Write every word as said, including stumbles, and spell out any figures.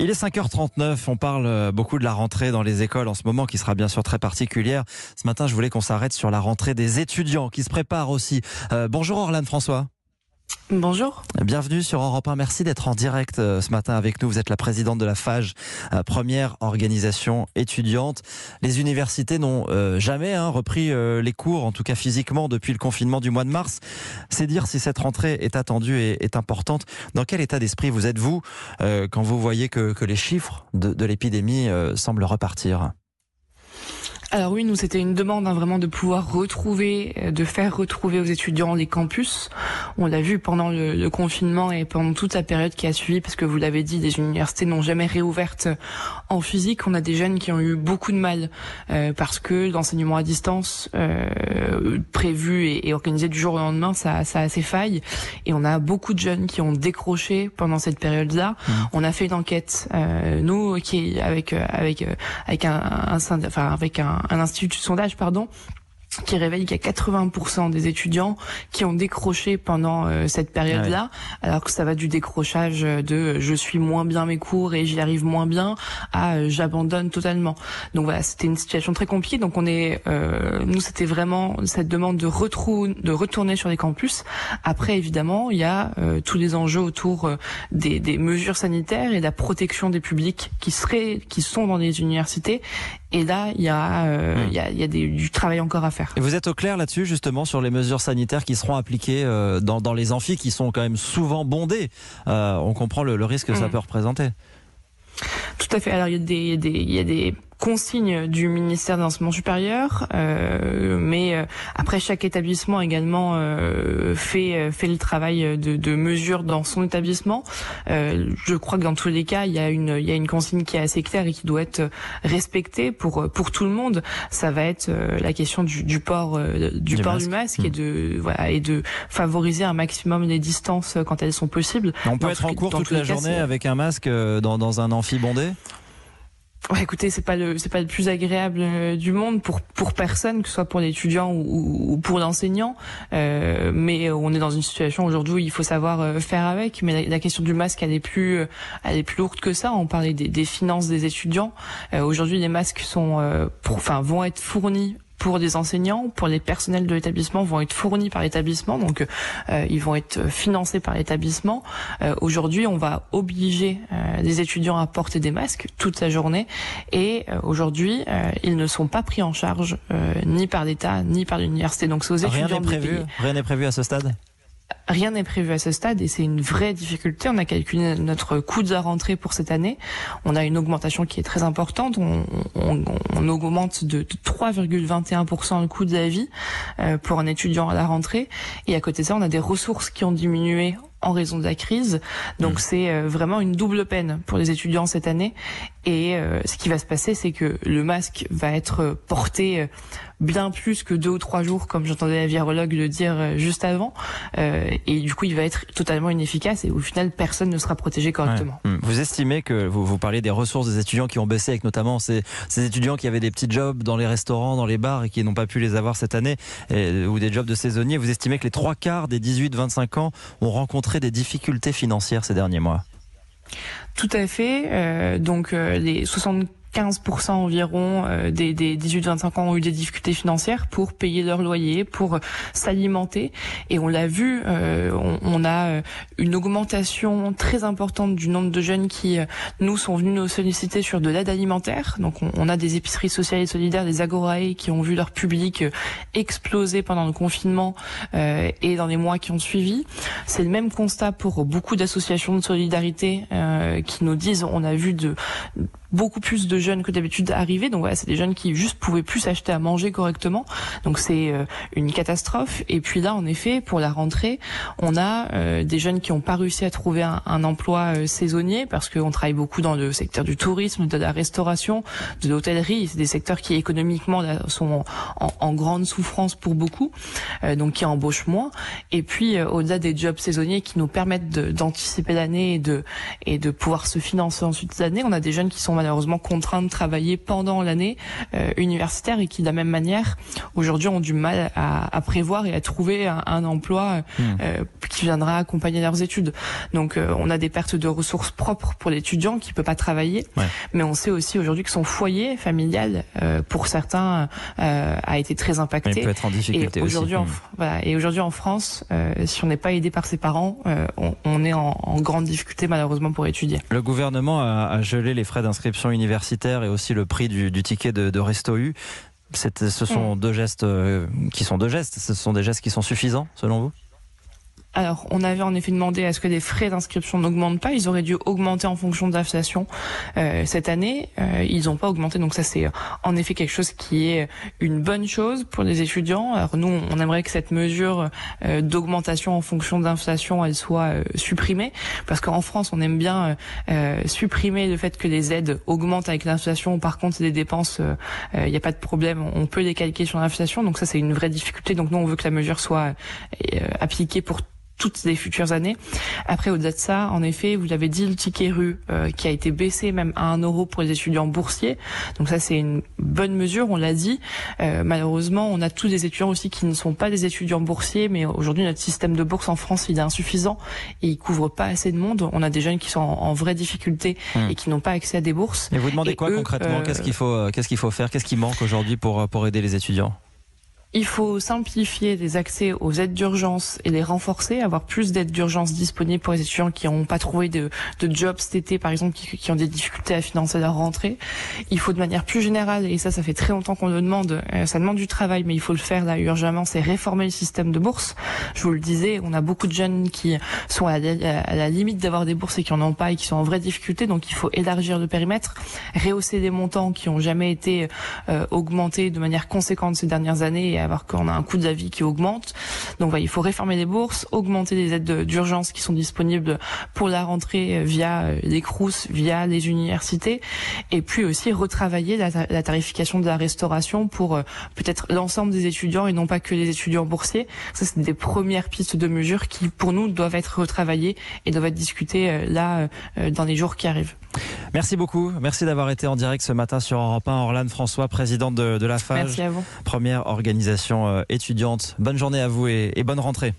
Il est cinq heures trente-neuf, on parle beaucoup de la rentrée dans les écoles en ce moment qui sera bien sûr très particulière. Ce matin, je voulais qu'on s'arrête sur la rentrée des étudiants qui se préparent aussi. Euh, bonjour Orlane François. Bonjour. Bienvenue sur Europe un. Merci d'être en direct ce matin avec nous. Vous êtes la présidente de la FAGE, première organisation étudiante. Les universités n'ont euh, jamais hein, repris euh, les cours, en tout cas physiquement, depuis le confinement du mois de mars. C'est dire si cette rentrée est attendue et est importante. Dans quel état d'esprit vous êtes-vous euh, quand vous voyez que, que les chiffres de, de l'épidémie euh, semblent repartir ? Alors oui, nous c'était une demande hein, vraiment de pouvoir retrouver, de faire retrouver aux étudiants les campus. On l'a vu pendant le, le confinement et pendant toute la période qui a suivi, parce que vous l'avez dit, les universités n'ont jamais réouvertes en physique. On a des jeunes qui ont eu beaucoup de mal euh, parce que l'enseignement à distance euh, prévu et, et organisé du jour au lendemain, ça, ça a ses failles. Et on a beaucoup de jeunes qui ont décroché pendant cette période-là. Mmh. On a fait une enquête, euh, nous, qui avec avec avec un, un, un enfin avec un un institut de sondage, pardon, qui révèle qu'il y a quatre-vingts pour cent des étudiants qui ont décroché pendant euh, cette période-là, ouais. Alors que ça va du décrochage de euh, je suis moins bien mes cours et j'y arrive moins bien à euh, j'abandonne totalement. Donc voilà, c'était une situation très compliquée. Donc on est, euh, nous c'était vraiment cette demande de retrou de retourner sur les campus. Après évidemment, il y a euh, tous les enjeux autour euh, des, des mesures sanitaires et de la protection des publics qui seraient, qui sont dans les universités. Et là, il y a, euh, il y a, il y a des, du travail encore à faire. Et vous êtes au clair là-dessus, justement, sur les mesures sanitaires qui seront appliquées euh, dans, dans les amphis qui sont quand même souvent bondés. Euh, on comprend le, le risque que mmh. ça peut représenter. Tout à fait. Alors, il y a des, il y a des, il y a des consignes du ministère de l'enseignement supérieur, euh, mais euh, après chaque établissement également euh, fait fait le travail de, de mesure dans son établissement. Euh, je crois que dans tous les cas, il y a une il y a une consigne qui est assez claire et qui doit être respectée pour pour tout le monde. Ça va être euh, la question du, du port euh, du, du port masque. du masque mmh. et de voilà et de favoriser un maximum les distances quand elles sont possibles. On peut être en cours toute la journée avec un masque dans dans un amphi bondé. Ouais, écoutez, c'est pas le c'est pas le plus agréable du monde pour pour personne, que ce soit pour l'étudiant ou, ou pour l'enseignant. Euh, mais on est dans une situation aujourd'hui où il faut savoir faire avec. Mais la, la question du masque, elle est plus elle est plus lourde que ça. On parlait des, des finances des étudiants. Euh, aujourd'hui, les masques sont euh, pour, enfin vont être fournis pour les enseignants, pour les personnels de l'établissement, vont être fournis par l'établissement, donc euh, ils vont être financés par l'établissement. Euh, aujourd'hui, on va obliger euh, les étudiants à porter des masques toute la journée, et euh, aujourd'hui, euh, ils ne sont pas pris en charge euh, ni par l'État, ni par l'université. Donc c'est aux étudiants. Rien n'est prévu. Rien n'est prévu à ce stade. Rien n'est prévu à ce stade et c'est une vraie difficulté. On a calculé notre coût de la rentrée pour cette année. On a une augmentation qui est très importante. On, on, on augmente de trois virgule vingt et un pour cent le coût de la vie euh, pour un étudiant à la rentrée. Et à côté de ça, on a des ressources qui ont diminué en raison de la crise. Donc mmh. c'est euh, vraiment une double peine pour les étudiants cette année. Et euh, ce qui va se passer, c'est que le masque va être porté bien plus que deux ou trois jours, comme j'entendais la virologue le dire juste avant. Euh, et du coup, il va être totalement inefficace et au final, personne ne sera protégé correctement. Ouais. Vous estimez que, vous, vous parlez des ressources des étudiants qui ont baissé, avec notamment ces, ces étudiants qui avaient des petits jobs dans les restaurants, dans les bars et qui n'ont pas pu les avoir cette année, et, ou des jobs de saisonniers. Vous estimez que les trois quarts des dix-huit vingt-cinq ans ont rencontré des difficultés financières ces derniers mois? Tout à fait. Euh, donc euh, les soixante-quinze pour cent environ euh, des, des dix-huit vingt-cinq ans ont eu des difficultés financières pour payer leur loyer, pour euh, s'alimenter. Et on l'a vu, euh, on, on a euh, une augmentation très importante du nombre de jeunes qui, euh, nous, sont venus nous solliciter sur de l'aide alimentaire. Donc on, on a des épiceries sociales et solidaires, des Agorae, qui ont vu leur public euh, exploser pendant le confinement euh, et dans les mois qui ont suivi. C'est le même constat pour beaucoup d'associations de solidarité euh, qui nous disent, on a vu de beaucoup plus de jeunes que d'habitude arriver. Donc voilà, c'est des jeunes qui juste pouvaient plus s'acheter à manger correctement. Donc c'est euh, une catastrophe. Et puis là, en effet, pour la rentrée, on a euh, des jeunes qui n'ont pas réussi à trouver un, un emploi euh, saisonnier parce qu'on travaille beaucoup dans le secteur du tourisme, de la restauration, de l'hôtellerie. C'est des secteurs qui économiquement là, sont en, en grande souffrance pour beaucoup, euh, donc qui embauchent moins. Et puis euh, au-delà des jobs saisonniers qui nous permettent de, d'anticiper l'année et de et de pouvoir se financer ensuite l'année. On a des jeunes qui sont malheureusement contraints de travailler pendant l'année euh, universitaire et qui de la même manière aujourd'hui ont du mal à, à prévoir et à trouver un, un emploi mmh. euh, qui viendra accompagner leurs études. Donc euh, on a des pertes de ressources propres pour l'étudiant qui peut pas travailler, ouais. mais on sait aussi aujourd'hui que son foyer familial euh, pour certains euh, a été très impacté. Il peut être en difficulté et aujourd'hui aussi. En, mmh. voilà, et aujourd'hui en France, euh, si on n'est pas aidé par ses parents, euh, on, on est en, en grande difficulté malheureusement pour étudier. Le gouvernement a, a gelé les frais d'inscription universitaire et aussi le prix du, du ticket de, de Resto U. C'est, ce sont mmh. deux gestes euh, qui sont deux gestes. Ce sont des gestes qui sont suffisants selon vous ? Alors, on avait en effet demandé à ce que les frais d'inscription n'augmentent pas. Ils auraient dû augmenter en fonction de l'inflation euh, cette année. Euh, ils n'ont pas augmenté, donc ça c'est en effet quelque chose qui est une bonne chose pour les étudiants. Alors nous, on aimerait que cette mesure euh, d'augmentation en fonction de l'inflation, elle soit euh, supprimée, parce qu'en France, on aime bien euh, supprimer le fait que les aides augmentent avec l'inflation. Par contre, les dépenses, il euh, n'y a pas de problème, on peut les calquer sur l'inflation. Donc ça, c'est une vraie difficulté. Donc nous, on veut que la mesure soit euh, appliquée pour toutes les futures années. Après, au-delà de ça, en effet, vous l'avez dit, le ticket rue euh, qui a été baissé même à un euro pour les étudiants boursiers. Donc ça, c'est une bonne mesure, on l'a dit. Euh, malheureusement, on a tous des étudiants aussi qui ne sont pas des étudiants boursiers, mais aujourd'hui, notre système de bourse en France, il est insuffisant et il couvre pas assez de monde. On a des jeunes qui sont en, en vraie difficulté mmh. et qui n'ont pas accès à des bourses. Et vous demandez et quoi eux, concrètement euh, Qu'est-ce qu'il faut, qu'est-ce qu'il faut faire Qu'est-ce qui manque aujourd'hui pour, pour aider les étudiants ? Il faut simplifier les accès aux aides d'urgence et les renforcer, avoir plus d'aides d'urgence disponibles pour les étudiants qui n'ont pas trouvé de, de job cet été, par exemple, qui, qui ont des difficultés à financer leur rentrée. Il faut de manière plus générale, et ça, ça fait très longtemps qu'on le demande, euh, ça demande du travail, mais il faut le faire là urgemment, c'est réformer le système de bourse. Je vous le disais, on a beaucoup de jeunes qui sont à la, à la limite d'avoir des bourses et qui en ont pas et qui sont en vraie difficulté, donc il faut élargir le périmètre, rehausser les montants qui ont jamais été euh, augmentés de manière conséquente ces dernières années, et alors qu'on a un coût de la vie qui augmente. Donc voilà, il faut réformer les bourses, augmenter les aides d'urgence qui sont disponibles pour la rentrée via les Crous, via les universités, et puis aussi retravailler la, la tarification de la restauration pour euh, peut-être l'ensemble des étudiants et non pas que les étudiants boursiers. Ça, c'est des premières pistes de mesures qui, pour nous, doivent être retravaillées et doivent être discutées euh, là euh, dans les jours qui arrivent. Merci beaucoup. Merci d'avoir été en direct ce matin sur Europe un. Orlane François, présidente de, de la Fage. Merci à vous. Première organisation euh, étudiante. Bonne journée à vous et, et bonne rentrée.